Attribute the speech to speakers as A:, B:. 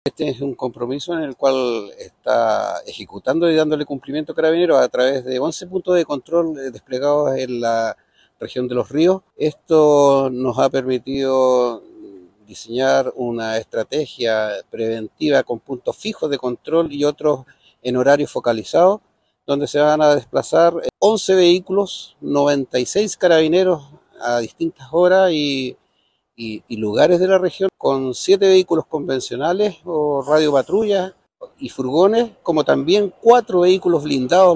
A: Este es un compromiso en el cual está ejecutando y dándole cumplimiento a Carabineros a través de 11 puntos de control desplegados en la región de Los Ríos. Esto nos ha permitido diseñar una estrategia preventiva con puntos fijos de control y otros en horarios focalizados, donde se van a desplazar 11 vehículos, 96 carabineros a distintas horas y lugares de la región, con 7 vehículos convencionales o radiopatrullas y furgones, como también 4 vehículos blindados